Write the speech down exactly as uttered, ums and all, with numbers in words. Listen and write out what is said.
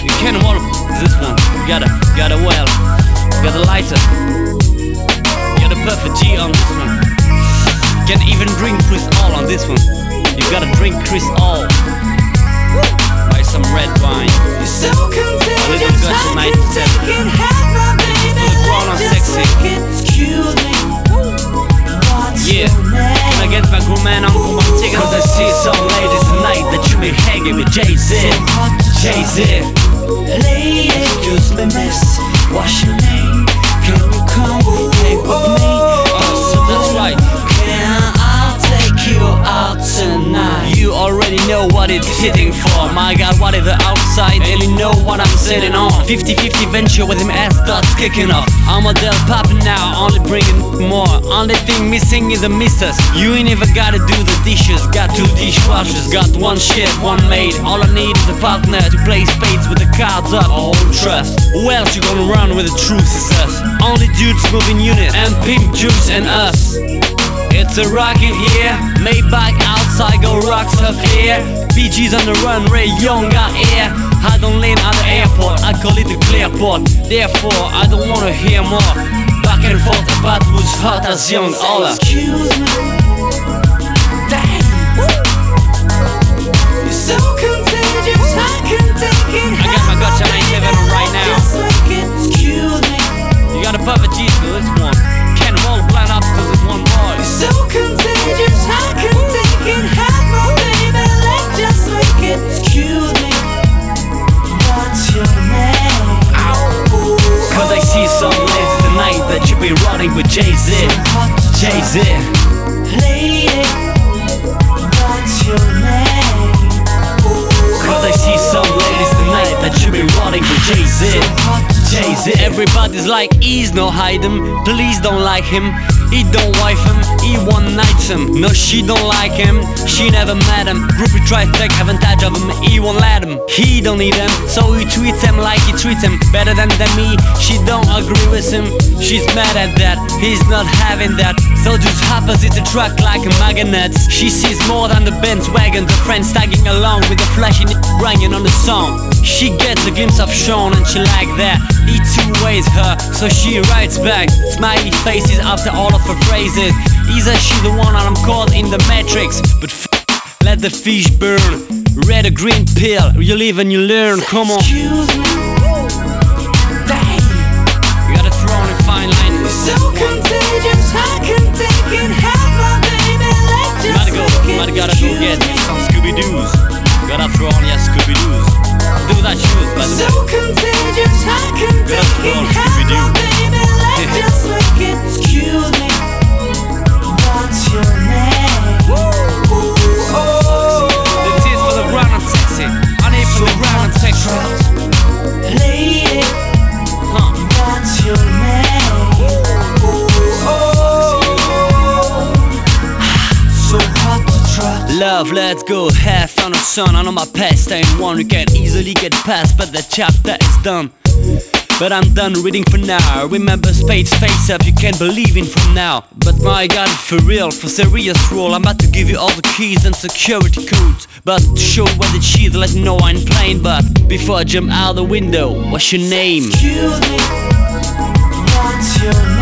You can't hold this one. You gotta, gotta well, you gotta lighter. You got a perfect G on this one. Can't even drink Chris All on this one. You gotta drink Chris All. Buy some red wine. You're so A little contagious, gush I of can ninety-seven. take it, have my baby, For the grown let's and just sexy. make it. Excuse me, what's Yeah, your name? can I get my groom man on? Come on, take it. Cause I see some ladies tonight that you be hanging with Jay-Z. Jay-Z. Lady, excuse me, miss, what's your name? Can you come hang with me? Oh, so that's right. Can I take you out tonight? You already know what it's hitting for. My God, what is the outside? And you know what I'm sitting on. fifty fifty venture with him ass starts kicking off. I'm a Del popping now, only bringing more. Only thing missing is a missus. You ain't even gotta do the dishes. Got two dishwashers, got one shit, one maid. All I need is a partner to play spades with the cards up. All trust. Who else you gonna run with the truth is us? Only dudes moving unit and pimp juice and us. It's a rocket here, Maybach outside, go rocks up here. B G's on the run, Ray Young got air. I don't land at the airport, I call it the clear port. Therefore, I don't wanna hear more back and forth about who's hot as young Ola. Excuse me, damn, you're so contagious, I can take it. I got my gotcha ninety-seven on right now. Just make it. Excuse me, You got a perfect G for this one. Can't roll blind up cause it's one boy. so contagious, I can take it. Have my baby, let's just make it. Excuse me, what's your name? Cause I see some ladies tonight that you be running with Jay-Z. Jay-Z. Lady, what's your name? Cause I see some ladies tonight that you be running with Jay-Z. Jay-Z. Everybody's like, he's no hide him. Please don't like him. He don't wife him, he one nights him. No, she don't like him, she never met him. Groupie try to take advantage of him, he won't let him. He don't need him, so he treats him like he treats him better than, than me. She don't agree with him, she's mad at that. He's not having that, so just opposite attract like magnets. She sees more than the Benz wagon, the friends tagging along with the flashy banging on the song. She gets a glimpse of Sean and she like that. He two-ways her, so she writes back smiley faces after all of her phrases. Either she the one and I'm caught in the matrix, but f let the fish burn. Red or green pill, you live and you learn, come on. Excuse me, damn, You gotta throw on a fine line. so contagious, I can take it. Have my baby, let's You just gotta go, make you it. gotta, gotta go get some Scooby-Doos. Gotta throw on your Scooby-Doos. Do that shoes, by the So way. contagious, I can Gotta take throw it. on Have Scooby-Doo. my baby, let's just make it. Excuse me, what's your name? This is for the brown and sexy. I need for the brown and sexy. Lady, Huh. what's your name? So hot to trust. Love, let's go, have fun or sun. I know my past ain't one you can easily get past, but the chapter is done. But I'm done reading for now. Remember Spade's face up, you can't believe in from now. But my God, for real, for serious role, I'm about to give you all the keys and security codes. But to show you what the cheese, let you know I ain't playing. But before I jump out the window, what's your name? Excuse me, what's your